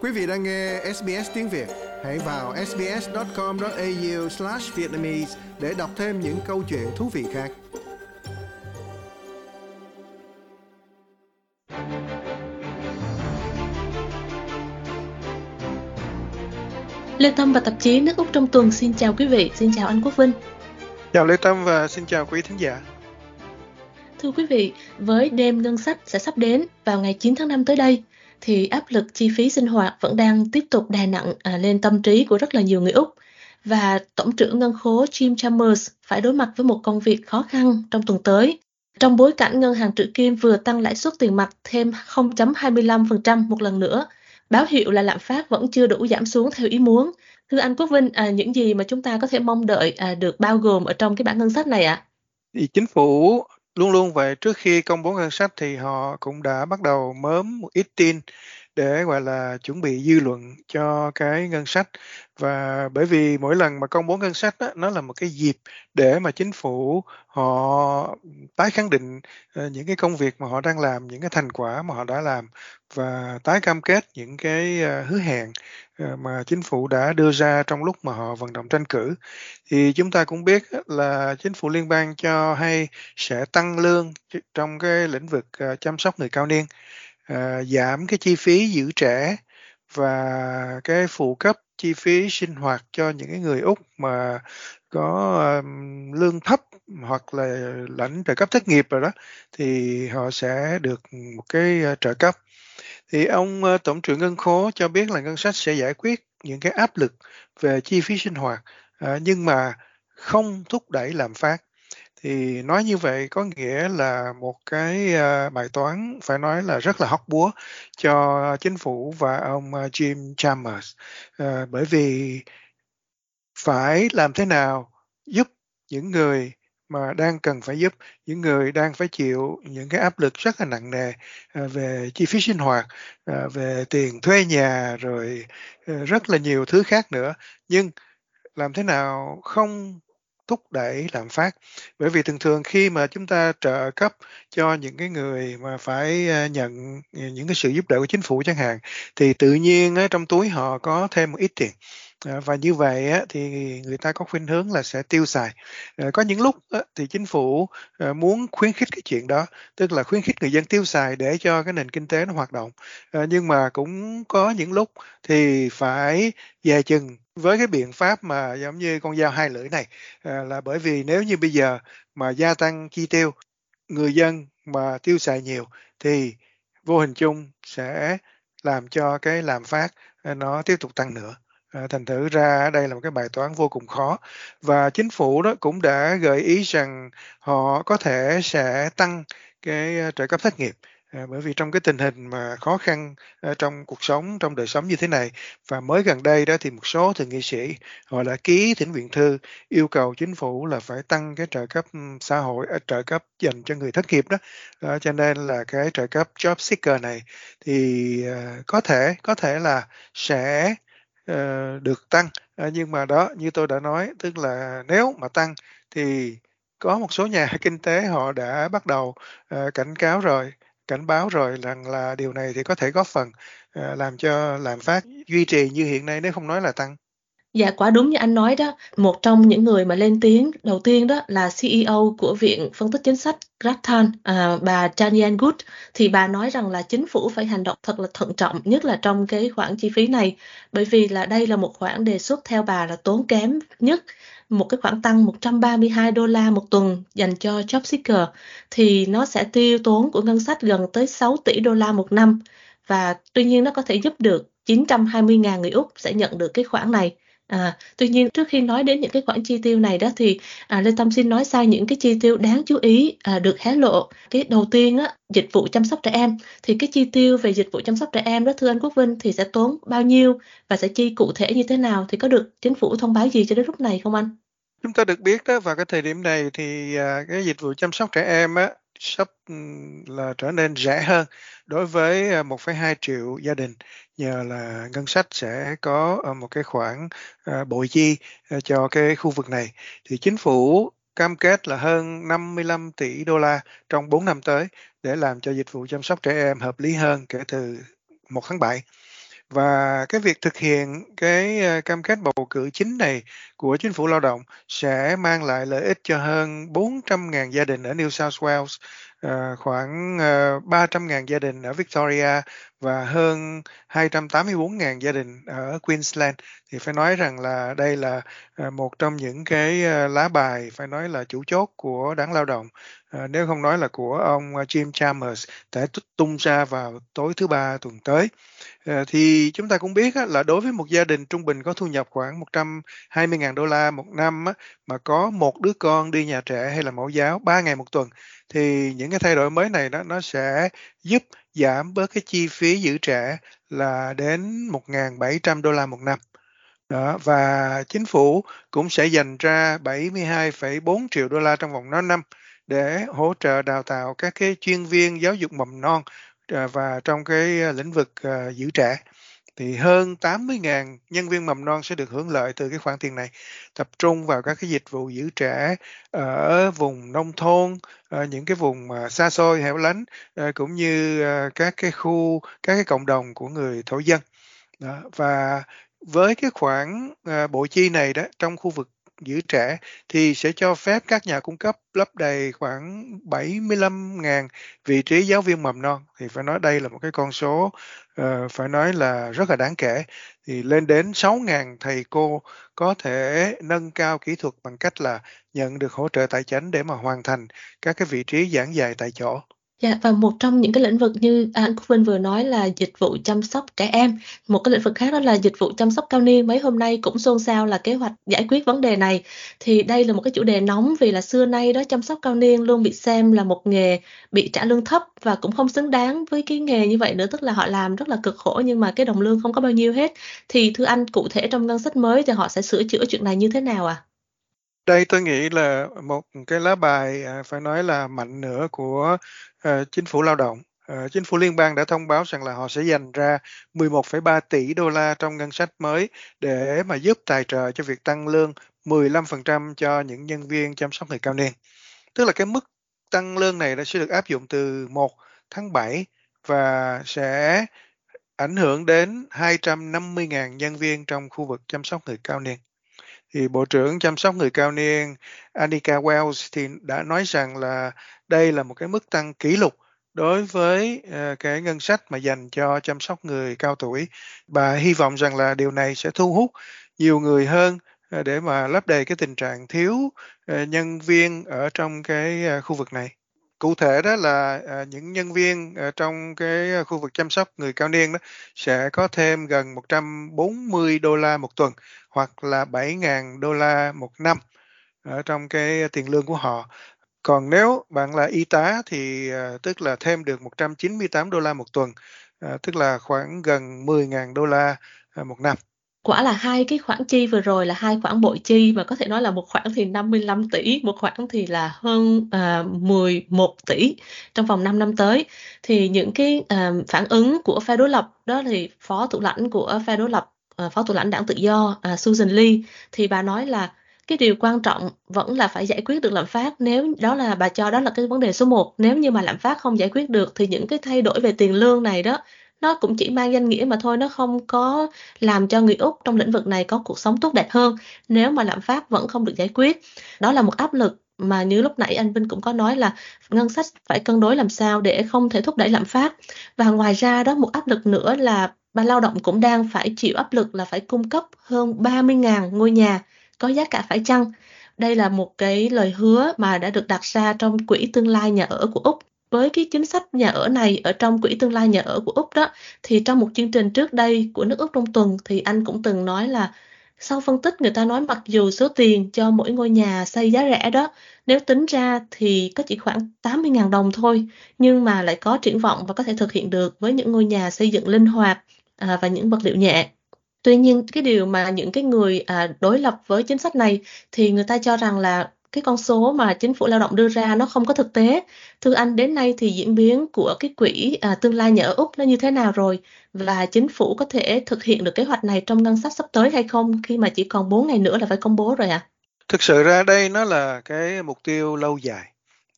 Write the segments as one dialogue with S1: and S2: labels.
S1: Quý vị đang nghe SBS tiếng Việt. Hãy vào sbs.com.au/vietnamese để đọc thêm những câu chuyện thú vị khác.
S2: Lê Tâm và tạp chí Nước Úc trong tuần xin chào quý vị, xin chào anh Quốc Vinh.
S3: Chào Lê Tâm và xin chào quý thính giả.
S2: Thưa quý vị, với đêm ngân sách sẽ sắp đến vào ngày 9 tháng 5 tới đây, thì áp lực chi phí sinh hoạt vẫn đang tiếp tục đè nặng lên tâm trí của rất là nhiều người Úc. Và Tổng trưởng Ngân khố Jim Chalmers phải đối mặt với một công việc khó khăn trong tuần tới. Trong bối cảnh ngân hàng Trữ Kim vừa tăng lãi suất tiền mặt thêm 0,25% một lần nữa, báo hiệu là lạm phát vẫn chưa đủ giảm xuống theo ý muốn. Thưa anh Quốc Vinh, những gì mà chúng ta có thể mong đợi được bao gồm ở trong cái bản ngân sách này ạ?
S3: Thì chính phủ luôn luôn vậy, trước khi công bố ngân sách thì họ cũng đã bắt đầu mớm một ít tin để gọi là chuẩn bị dư luận cho cái ngân sách. Và bởi vì mỗi lần mà công bố ngân sách á, nó là một cái dịp để mà chính phủ họ tái khẳng định những cái công việc mà họ đang làm, những cái thành quả mà họ đã làm và tái cam kết những cái hứa hẹn mà chính phủ đã đưa ra trong lúc mà họ vận động tranh cử. Thì chúng ta cũng biết á, là chính phủ liên bang cho hay sẽ tăng lương trong cái lĩnh vực chăm sóc người cao niên, giảm cái chi phí giữ trẻ và cái phụ cấp chi phí sinh hoạt cho những cái người Úc mà có lương thấp hoặc là lãnh trợ cấp thất nghiệp rồi đó, thì họ sẽ được một cái trợ cấp. Thì ông Tổng trưởng Ngân khố cho biết là ngân sách sẽ giải quyết những cái áp lực về chi phí sinh hoạt, nhưng mà không thúc đẩy lạm phát. Thì nói như vậy có nghĩa là một cái bài toán phải nói là rất là hóc búa cho chính phủ và ông Jim Chalmers, bởi vì phải làm thế nào giúp những người mà đang cần phải giúp, những người đang phải chịu những cái áp lực rất là nặng nề về chi phí sinh hoạt, về tiền thuê nhà, rồi rất là nhiều thứ khác nữa. Nhưng làm thế nào không thúc đẩy lạm phát? Bởi vì thường thường khi mà chúng ta trợ cấp cho những cái người mà phải nhận những cái sự giúp đỡ của chính phủ chẳng hạn, thì tự nhiên á, trong túi họ có thêm một ít tiền. Và như vậy á, thì người ta có khuynh hướng là sẽ tiêu xài. Có những lúc á, thì chính phủ muốn khuyến khích cái chuyện đó, tức là khuyến khích người dân tiêu xài để cho cái nền kinh tế nó hoạt động. Nhưng mà cũng có những lúc thì phải dè chừng với cái biện pháp mà giống như con dao hai lưỡi này, là bởi vì nếu như bây giờ mà gia tăng chi tiêu, người dân mà tiêu xài nhiều thì vô hình chung sẽ làm cho cái lạm phát nó tiếp tục tăng nữa. Thành thử ra đây là một cái bài toán vô cùng khó, và chính phủ đó cũng đã gợi ý rằng họ có thể sẽ tăng cái trợ cấp thất nghiệp, bởi vì trong cái tình hình mà khó khăn trong cuộc sống, trong đời sống như thế này. Và mới gần đây đó thì một số thượng nghị sĩ họ đã ký thỉnh viện thư yêu cầu chính phủ là phải tăng cái trợ cấp xã hội, trợ cấp dành cho người thất nghiệp đó. Cho nên là cái trợ cấp Job Seeker này thì có thể là sẽ được tăng, nhưng mà đó như tôi đã nói, tức là nếu mà tăng thì có một số nhà kinh tế họ đã bắt đầu cảnh báo rồi rằng là điều này thì có thể góp phần làm cho lạm phát duy trì như hiện nay nếu không nói là tăng.
S2: Dạ, quả đúng như anh nói đó, một trong những người mà lên tiếng đầu tiên đó là CEO của Viện Phân tích Chính sách Grattan, bà Danielle Good, thì bà nói rằng là chính phủ phải hành động thật là thận trọng, nhất là trong cái khoản chi phí này, bởi vì là đây là một khoản đề xuất theo bà là tốn kém nhất, một cái khoản tăng $132 một tuần dành cho Job Seeker, thì nó sẽ tiêu tốn của ngân sách gần tới $6 tỷ một năm, và tuy nhiên nó có thể giúp được 920.000 người Úc sẽ nhận được cái khoản này. Tuy nhiên trước khi nói đến những cái khoản chi tiêu này đó thì Lê Tâm xin nói sang những cái chi tiêu đáng chú ý được hé lộ. Cái đầu tiên á, dịch vụ chăm sóc trẻ em. Thì cái chi tiêu về dịch vụ chăm sóc trẻ em đó thưa anh Quốc Vinh thì sẽ tốn bao nhiêu và sẽ chi cụ thể như thế nào, thì có được chính phủ thông báo gì cho đến lúc này không anh?
S3: Chúng ta được biết đó, vào cái thời điểm này thì cái dịch vụ chăm sóc trẻ em á sắp là trở nên rẻ hơn đối với 1,2 triệu gia đình, nhờ là ngân sách sẽ có một cái khoản bội chi cho cái khu vực này. Thì chính phủ cam kết là hơn 55 tỷ đô la trong 4 năm tới để làm cho dịch vụ chăm sóc trẻ em hợp lý hơn kể từ 1 tháng 7. Và cái việc thực hiện cái cam kết bầu cử chính này của chính phủ lao động sẽ mang lại lợi ích cho hơn 400.000 gia đình ở New South Wales, khoảng 300.000 gia đình ở Victoria và hơn 284.000 gia đình ở Queensland. Thì phải nói rằng là đây là một trong những cái lá bài phải nói là chủ chốt của Đảng Lao động, nếu không nói là của ông Jim Chalmers, sẽ tung ra vào tối thứ Ba tuần tới. Thì chúng ta cũng biết á, là đối với một gia đình trung bình có thu nhập khoảng 120.000 đô la một năm á, mà có một đứa con đi nhà trẻ hay là mẫu giáo 3 ngày một tuần, thì những cái thay đổi mới này đó nó sẽ giúp giảm bớt cái chi phí giữ trẻ là đến 1.700 đô la một năm. Đó, và chính phủ cũng sẽ dành ra 72,4 triệu đô la trong vòng 5 năm để hỗ trợ đào tạo các cái chuyên viên giáo dục mầm non và trong cái lĩnh vực giữ trẻ. Thì hơn 80.000 nhân viên mầm non sẽ được hưởng lợi từ cái khoản tiền này, tập trung vào các cái dịch vụ giữ trẻ ở vùng nông thôn, những cái vùng xa xôi hẻo lánh, cũng như các cái khu, các cái cộng đồng của người thổ dân. Đó, và với cái khoản bội chi này đó trong khu vực giữ trẻ thì sẽ cho phép các nhà cung cấp lấp đầy khoảng 75.000 vị trí giáo viên mầm non. Thì phải nói đây là một cái con số phải nói là rất là đáng kể. Thì lên đến 6.000 thầy cô có thể nâng cao kỹ thuật bằng cách là nhận được hỗ trợ tài chính để mà hoàn thành các cái vị trí giảng dạy tại chỗ.
S2: Dạ, và một trong những cái lĩnh vực như anh Quốc Vinh vừa nói là dịch vụ chăm sóc trẻ em. Một cái lĩnh vực khác đó là dịch vụ chăm sóc cao niên. Mấy hôm nay cũng xôn xao là kế hoạch giải quyết vấn đề này. Thì đây là một cái chủ đề nóng vì là xưa nay đó chăm sóc cao niên luôn bị xem là một nghề bị trả lương thấp và cũng không xứng đáng với cái nghề như vậy nữa. Tức là họ làm rất là cực khổ nhưng mà cái đồng lương không có bao nhiêu hết. Thì thưa anh, cụ thể trong ngân sách mới thì họ sẽ sửa chữa chuyện này như thế nào ạ?
S3: Đây tôi nghĩ là một cái lá bài phải nói là mạnh nữa của chính phủ lao động. Chính phủ liên bang đã thông báo rằng là họ sẽ dành ra 11,3 tỷ đô la trong ngân sách mới để mà giúp tài trợ cho việc tăng lương 15% cho những nhân viên chăm sóc người cao niên. Tức là cái mức tăng lương này nó sẽ được áp dụng từ 1 tháng 7 và sẽ ảnh hưởng đến 250.000 nhân viên trong khu vực chăm sóc người cao niên. Thì Bộ trưởng chăm sóc người cao niên Anika Wells thì đã nói rằng là đây là một cái mức tăng kỷ lục đối với cái ngân sách mà dành cho chăm sóc người cao tuổi. Bà hy vọng rằng là điều này sẽ thu hút nhiều người hơn để mà lấp đầy cái tình trạng thiếu nhân viên ở trong cái khu vực này. Cụ thể đó là những nhân viên trong cái khu vực chăm sóc người cao niên đó sẽ có thêm gần 140 đô la một tuần hoặc là 7.000 đô la một năm ở trong cái tiền lương của họ. Còn nếu bạn là y tá thì tức là thêm được 198 đô la một tuần, tức là khoảng gần 10.000 đô la một năm.
S2: Quả là hai cái khoản chi vừa rồi là hai khoản bội chi mà có thể nói là một khoản thì 55 tỷ, một khoản thì là hơn 11 tỷ trong vòng 5 năm tới. Thì những cái phản ứng của phe đối lập đó thì phó thủ lãnh của phe đối lập, phó thủ lãnh đảng tự do Susan Lee thì bà nói là cái điều quan trọng vẫn là phải giải quyết được lạm phát. Nếu đó là bà cho đó là cái vấn đề số 1, nếu như mà lạm phát không giải quyết được thì những cái thay đổi về tiền lương này đó nó cũng chỉ mang danh nghĩa mà thôi, nó không có làm cho người Úc trong lĩnh vực này có cuộc sống tốt đẹp hơn nếu mà lạm phát vẫn không được giải quyết. Đó là một áp lực mà như lúc nãy anh Vinh cũng có nói là ngân sách phải cân đối làm sao để không thể thúc đẩy lạm phát. Và ngoài ra đó, một áp lực nữa là ban lao động cũng đang phải chịu áp lực là phải cung cấp hơn 30.000 ngôi nhà có giá cả phải chăng. Đây là một cái lời hứa mà đã được đặt ra trong quỹ tương lai nhà ở của Úc. Với cái chính sách nhà ở này ở trong quỹ tương lai nhà ở của Úc đó, thì trong một chương trình trước đây của nước Úc trong tuần thì anh cũng từng nói là sau phân tích người ta nói mặc dù số tiền cho mỗi ngôi nhà xây giá rẻ đó, nếu tính ra thì có chỉ khoảng 80.000 đồng thôi, nhưng mà lại có triển vọng và có thể thực hiện được với những ngôi nhà xây dựng linh hoạt và những vật liệu nhẹ. Tuy nhiên cái điều mà những cái người đối lập với chính sách này thì người ta cho rằng là cái con số mà chính phủ lao động đưa ra nó không có thực tế. Thưa anh, đến nay thì diễn biến của cái quỹ tương lai nhà ở Úc nó như thế nào rồi? Và chính phủ có thể thực hiện được kế hoạch này trong ngân sách sắp tới hay không khi mà chỉ còn 4 ngày nữa là phải công bố rồi ạ?
S3: Thực sự ra đây nó là cái mục tiêu lâu dài.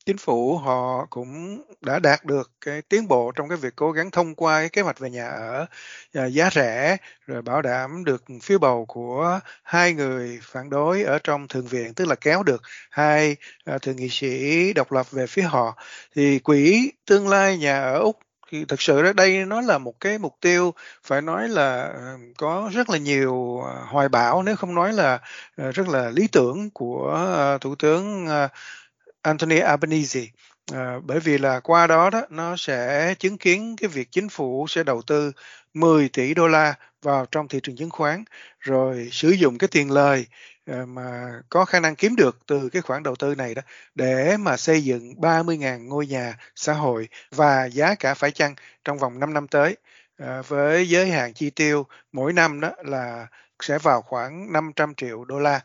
S3: Chính phủ họ cũng đã đạt được cái tiến bộ trong cái việc cố gắng thông qua cái kế hoạch về nhà ở giá rẻ, rồi bảo đảm được phiếu bầu của 2 người phản đối ở trong Thượng viện, tức là kéo được 2 thượng nghị sĩ độc lập về phía họ. Thì quỹ tương lai nhà ở Úc thì thực sự đó đây nó là một cái mục tiêu phải nói là có rất là nhiều hoài bão, nếu không nói là rất là lý tưởng của Thủ tướng Anthony Albanese. Bởi vì là qua đó nó sẽ chứng kiến cái việc chính phủ sẽ đầu tư 10 tỷ đô la vào trong thị trường chứng khoán, rồi sử dụng cái tiền lời mà có khả năng kiếm được từ cái khoản đầu tư này đó để mà xây dựng 30.000 ngôi nhà xã hội và giá cả phải chăng trong vòng 5 năm tới, với giới hạn chi tiêu mỗi năm đó là sẽ vào khoảng 500 triệu đô la.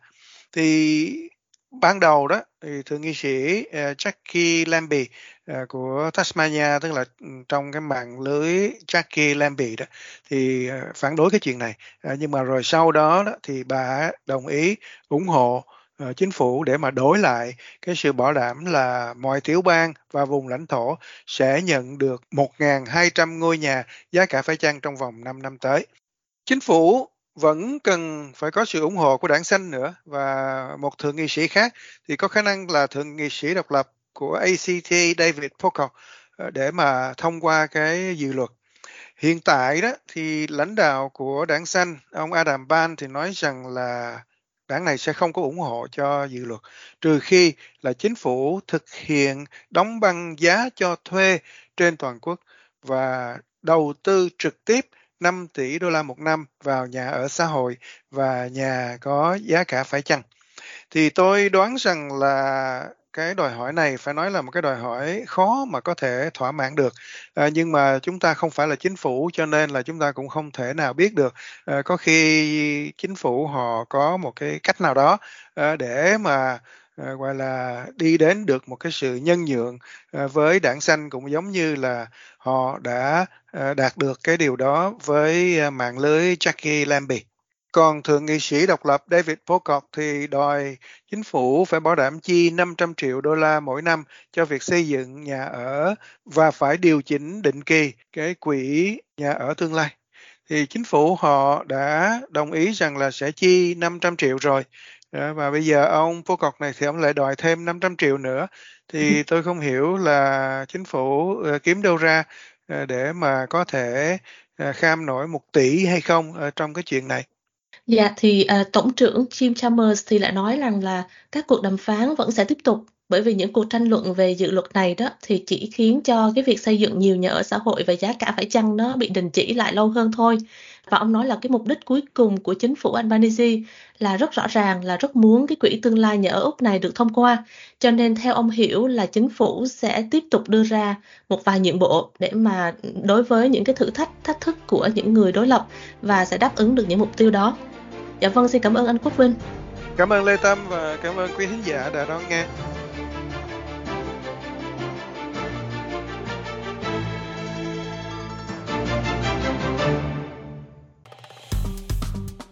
S3: Thì ban đầu đó thì thượng nghị sĩ Jackie Lambie của Tasmania, tức là trong cái mạng lưới Jackie Lambie đó, thì phản đối cái chuyện này. Nhưng mà rồi sau đó thì bà đồng ý ủng hộ chính phủ để mà đổi lại cái sự bảo đảm là mọi tiểu bang và vùng lãnh thổ sẽ nhận được 1.200 ngôi nhà giá cả phải chăng trong vòng 5 năm tới. Chính phủ vẫn cần phải có sự ủng hộ của đảng Xanh nữa, và một thượng nghị sĩ khác thì có khả năng là thượng nghị sĩ độc lập của ACT David Pocock để mà thông qua cái dự luật. Hiện tại đó thì lãnh đạo của đảng Xanh, ông Adam Ban thì nói rằng là đảng này sẽ không có ủng hộ cho dự luật trừ khi là chính phủ thực hiện đóng băng giá cho thuê trên toàn quốc và đầu tư trực tiếp 5 tỷ đô la một năm vào nhà ở xã hội và nhà có giá cả phải chăng. Thì tôi đoán rằng là cái đòi hỏi này phải nói là một cái đòi hỏi khó mà có thể thỏa mãn được. Nhưng mà chúng ta không phải là chính phủ cho nên là chúng ta cũng không thể nào biết được. Có khi chính phủ họ có một cái cách nào đó để mà gọi là đi đến được một cái sự nhân nhượng với đảng Xanh, cũng giống như là họ đã đạt được cái điều đó với mạng lưới Jackie Lambie. Còn thượng nghị sĩ độc lập David Pocock thì đòi chính phủ phải bảo đảm chi 500 triệu đô la mỗi năm cho việc xây dựng nhà ở và phải điều chỉnh định kỳ cái quỹ nhà ở tương lai. Thì chính phủ họ đã đồng ý rằng là sẽ chi 500 triệu rồi. Và bây giờ ông Pocock này thì ông lại đòi thêm 500 triệu nữa. Thì tôi không hiểu là chính phủ kiếm đâu ra để mà có thể kham nổi 1 tỷ hay không trong cái chuyện này.
S2: Dạ thì Tổng trưởng Jim Chalmers thì lại nói rằng là các cuộc đàm phán vẫn sẽ tiếp tục, bởi vì những cuộc tranh luận về dự luật này đó thì chỉ khiến cho cái việc xây dựng nhiều nhà ở xã hội và giá cả phải chăng nó bị đình chỉ lại lâu hơn thôi. Và ông nói là cái mục đích cuối cùng của chính phủ Albanese là rất rõ ràng, là rất muốn cái quỹ tương lai nhà ở Úc này được thông qua. Cho nên theo ông hiểu là chính phủ sẽ tiếp tục đưa ra một vài nhượng bộ để mà đối với những cái thách thức của những người đối lập và sẽ đáp ứng được những mục tiêu đó. Dạ vâng, xin cảm ơn anh Quốc Vinh.
S3: Cảm ơn Lê Tâm và cảm ơn quý thính giả đã đón nghe.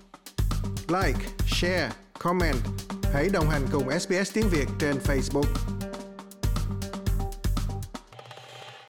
S1: Like, share, comment. Hãy đồng hành cùng SBS tiếng Việt trên Facebook.